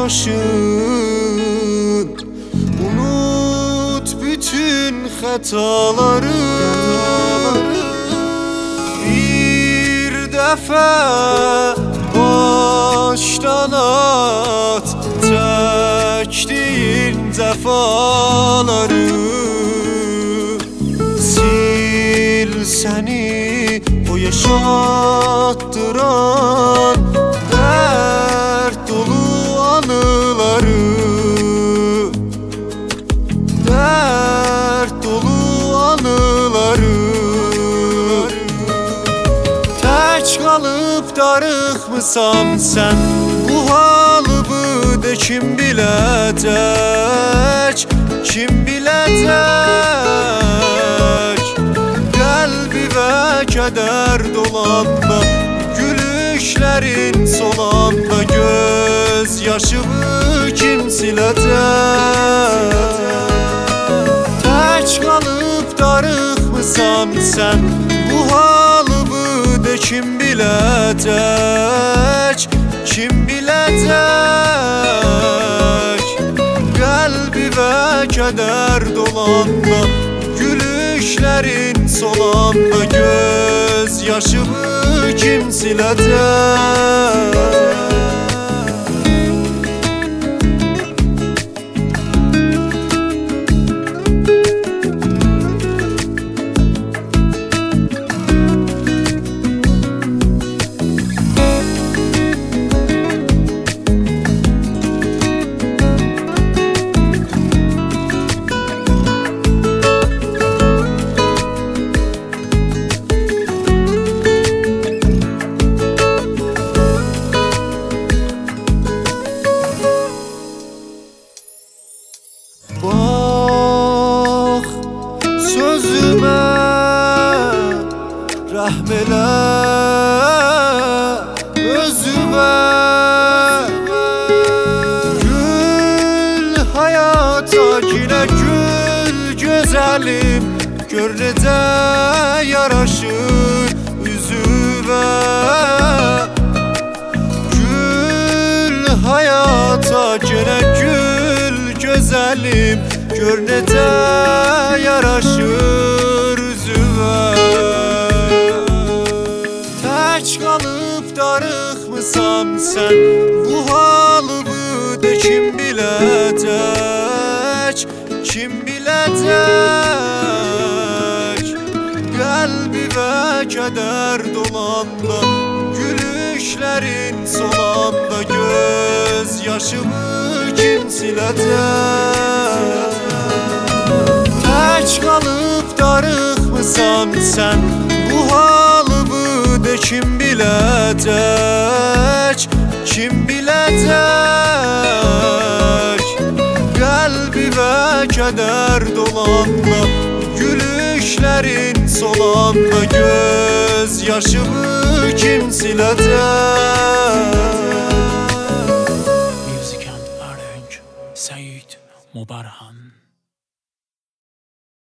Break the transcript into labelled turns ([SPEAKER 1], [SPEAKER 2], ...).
[SPEAKER 1] yaşın. Unut bütün hataları, bir defa baştan at çektiğin defaları. Sil seni o yaşattıran dert dolu anıları, dert dolu anıları. Tek kalıp darıxmısan sen bu halımı de kim bilecek, kim bilecek? Kalbi ve keder dolanda, gülüşlerin solanda, gözyaşımı kim silecek? Tek kalıp darıxmısan sen bu halımı de kim bilecek, kim bilecek? Kalbi ve keder dolanda, gülüşlerin solanda, gözyaşımı kim silecek? Bak sözüme rahm elə, özüme gül hayata yine gül güzelim, gör necə yaraşır üzüme. Gül hayata yine gül güzelim, gör necə yaraşır üzüme. Tek kalıp darıxmısan sen bu halımı de kim bilecek, kim bilecek? Kalbi ve keder dolanda, gülüşlerin solanda, gözyaşımı kim silecek? Tek kalıp darıxmısan sen bu halımı de kim bilecek, kim bilecek? Kalbi ve keder dolanda, gülüşlerin solanda, gözyaşımı kim silecek?
[SPEAKER 2] Music and Arrange Said Mubarhan.